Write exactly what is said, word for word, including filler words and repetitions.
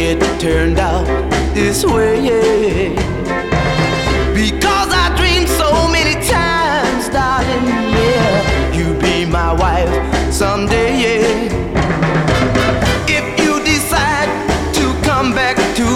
it turned out this way, yeah. Because I dreamed so many times, darling, yeah, you be my wife someday, yeah. If you decide to come back to